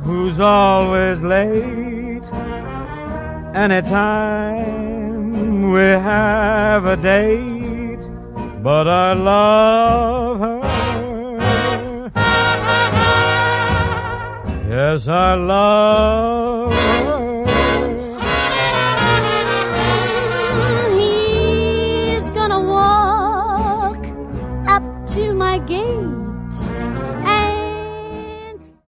who's always late. Anytime we have a date, but I love her. Yes, I love her.